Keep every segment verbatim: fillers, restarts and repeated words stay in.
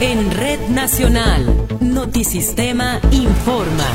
En Red Nacional, Notisistema informa.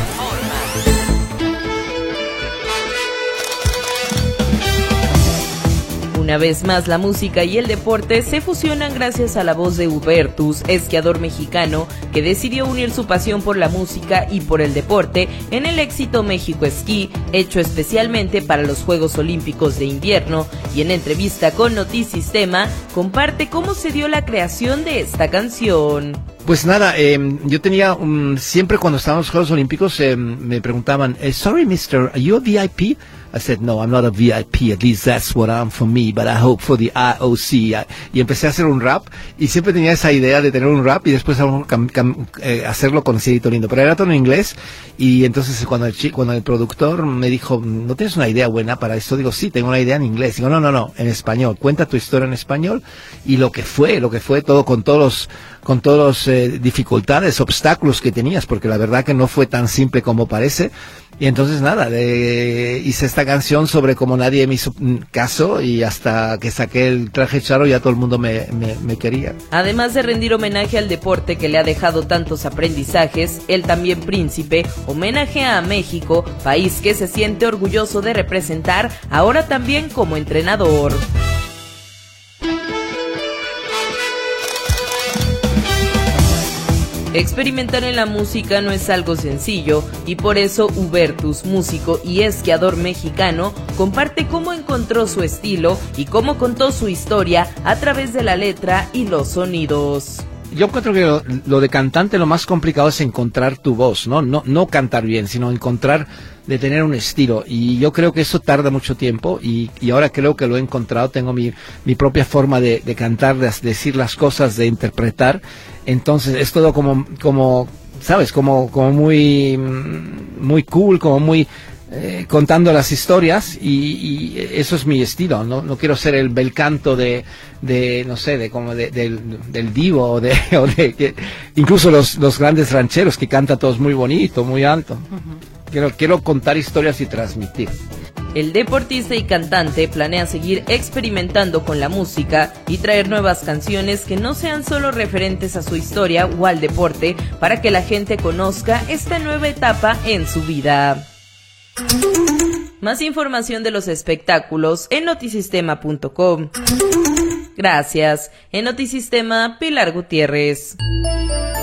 Una vez más, la música y el deporte se fusionan gracias a la voz de Hubertus, esquiador mexicano que decidió unir su pasión por la música y por el deporte en el éxito México Esquí, hecho especialmente para los Juegos Olímpicos de Invierno, y en entrevista con Notisistema comparte cómo se dio la creación de esta canción. Pues nada, eh, yo tenía, um, siempre cuando estaban los Juegos Olímpicos, eh, me preguntaban, eh, sorry mister, are you a V I P? I said, no, I'm not a V I P, at least that's what I'm for me, but I hope for the I O C. Y empecé a hacer un rap, y siempre tenía esa idea de tener un rap, y después cam, cam, eh, hacerlo con Cielito Lindo, pero era todo en inglés, y entonces cuando el, cuando el productor me dijo, ¿no tienes una idea buena para esto? Digo, sí, tengo una idea en inglés. Digo, no, no, no, en español, cuenta tu historia en español, y lo que fue, lo que fue todo con todos los, con todos los eh, dificultades, obstáculos que tenías, porque la verdad que no fue tan simple como parece. Y entonces nada, de, hice esta canción sobre cómo nadie me hizo caso, y hasta que saqué el traje charro ya todo el mundo me, me, me quería. Además de rendir homenaje al deporte que le ha dejado tantos aprendizajes, él también príncipe homenajea a México, país que se siente orgulloso de representar, ahora también como entrenador. Experimentar en la música no es algo sencillo, y por eso Hubertus, músico y esquiador mexicano, comparte cómo encontró su estilo y cómo contó su historia a través de la letra y los sonidos. Yo encuentro que lo, lo de cantante lo más complicado es encontrar tu voz, ¿no? No, no cantar bien, sino encontrar, de tener un estilo, y yo creo que eso tarda mucho tiempo, y, y ahora creo que lo he encontrado. Tengo mi, mi propia forma de, de cantar, de decir las cosas, de interpretar. Entonces es todo como, como, ¿sabes? Como, como muy, muy cool, como muy, eh, contando las historias, y, y eso es mi estilo. No, no quiero ser el bel canto de, de, no sé, de como de, del, del divo, o de, o de que, incluso los, los grandes rancheros que cantan todos muy bonito, muy alto. Uh-huh. Quiero, quiero contar historias y transmitir. El deportista y cantante planea seguir experimentando con la música y traer nuevas canciones que no sean solo referentes a su historia o al deporte, para que la gente conozca esta nueva etapa en su vida. Más información de los espectáculos en notisistema punto com. Gracias. En Notisistema, Pilar Gutiérrez.